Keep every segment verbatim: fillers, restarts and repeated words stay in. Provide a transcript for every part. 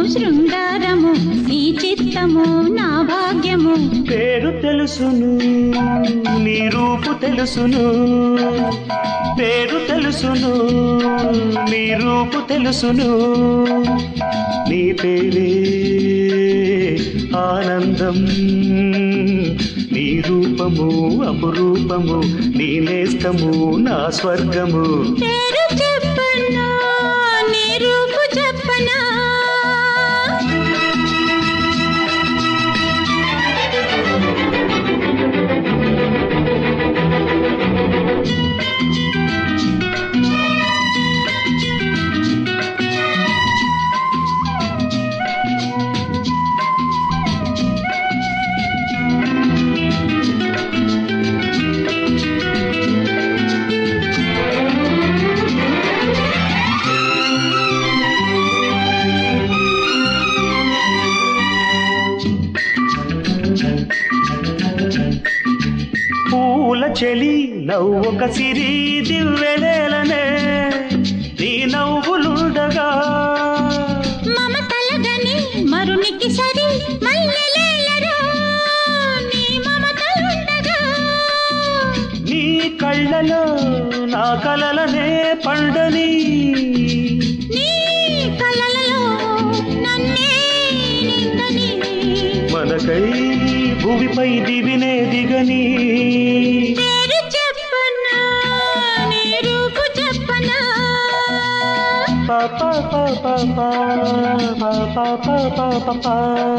శృంగారము నీ చిత్తము నా భాగ్యము. పేరు తెలుసును నీ రూపు తెలుసును, పేరు తెలుసును నీ రూపు తెలుసును. నీ పేరే ఆనందం, నీ రూపము అపురూపము, నీ నేస్తము నా స్వర్గము. పేరు చెప్పనా నీ రూపు చెప్పనా, పూల చెలి నవ్వొక సిరి దివ్వెలేలనే నీ నవ్వులుండగా. మమతలగని మరునికి సరి మల్లెలేలరా నీ మమతలుండగా. నీ కళ్ళలో నా కలలనే పండని, నీ కలలలో నన్నే నిందని. మనకై భూమిపై దివినే దిగని. పేరు చెప్పనా నీ రూపు చెప్పనా, పాపా పాపా పాపా పాపా పాపా.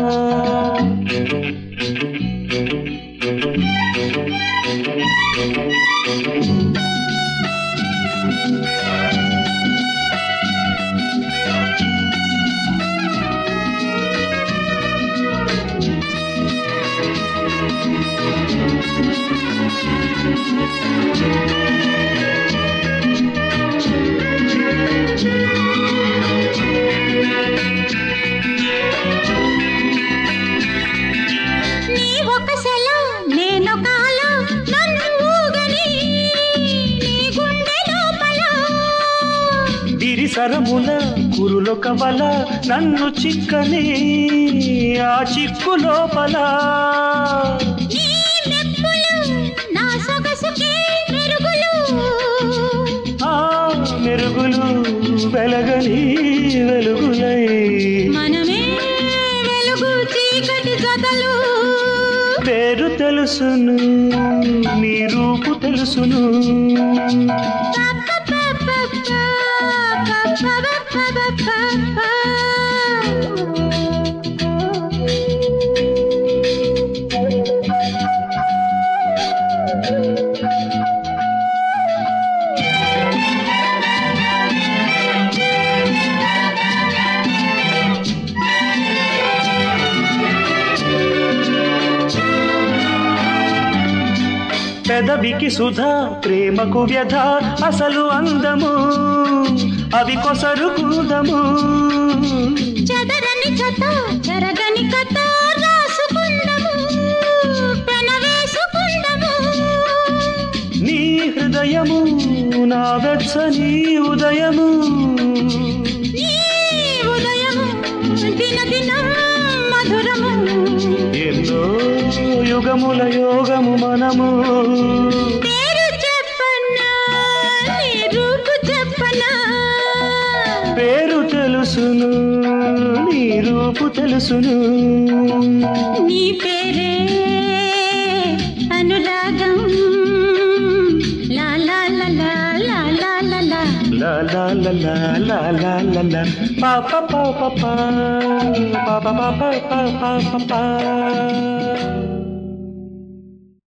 నీ ఒక సెల నేనొక అల నన్ను ఊగని నీ గుండె లోపల. గిరిసరముల కురులొక వల నన్ను చిక్కని ఆ చిక్కు లోపల. నీ మెప్పులు నా సొగసుకే మెరుగులు, ఆ మెరుగులు వెలగని వెలుగులై. మనమే వెలుగు చీకటి జతలు. పేరు తెలుసును నీ రూపు తెలుసును, పెదవికి సుధా ప్రేమకు వ్యధ అసలు అందము అవి కొసరు కూదము. చెదరని కథ చెరగని కథ రాసుకుందము పెనవేసుకుందము. నీ హృదయము నా వెచ్చని ఉదయము, నీ ఉదయము దిన దినం మధురము. ఎన్నో యుగముల యోగము మనము. పేరు చెప్పనా నీ రూపు చెప్పనా, పేరు తెలుసును నీ రూపు తెలుసును. నీ పేరే అనురాగం లా లా లా లా లా లా లా లా లా లా లా లా లా లా లా లా. పా పా పా పా పా పా పా పా పా పా పా.